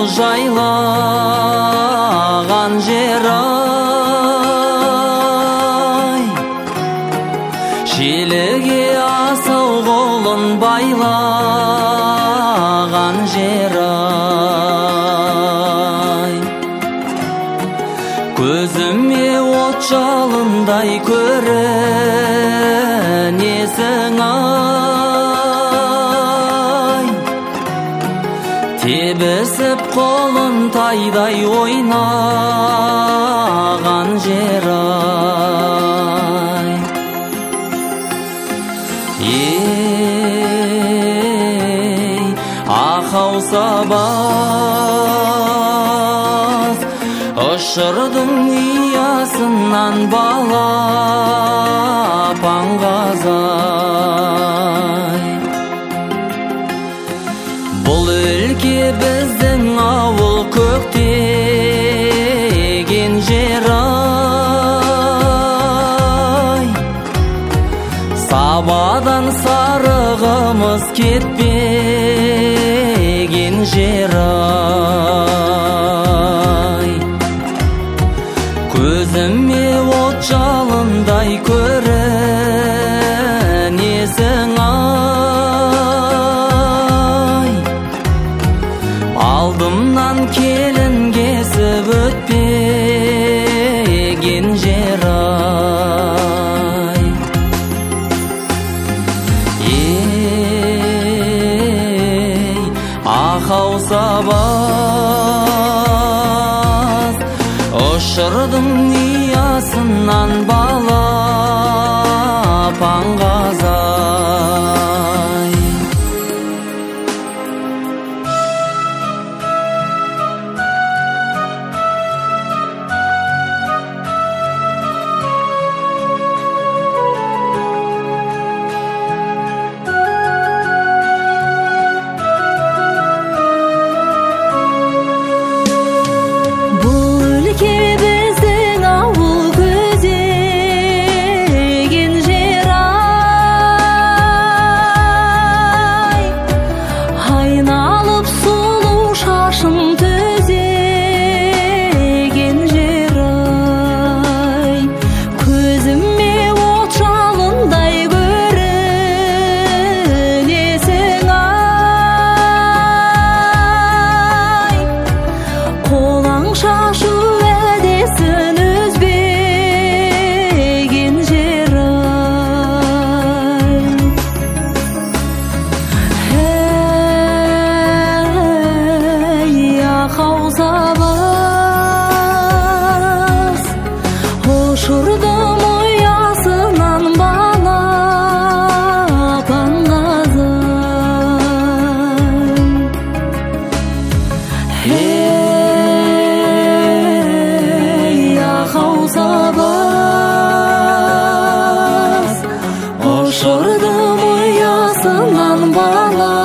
жайлаған жер ай, желіге асау қолын байлаған жер ай, көзіме от жалындай көрінесің ай, тебісіп қолын тайдай ойнаған жер ай. Ей, ақау сабаз, ұшырдың ұясынан балапан қазай. Бұл өлке біздің ауыл көктеген жер ай, сабадан сарығымыз кетпеген жер ай, көзіме от жалындай көрінесің ай, алдымнан келін кесіп өтпеген жер ай. Ей, ақау сабаз, ұшырдың ұясынан балапан қазай. Ұшырдым ұясынан балапан қазай. Ей, ақау сабаз, ұшырдым ұясынан балапан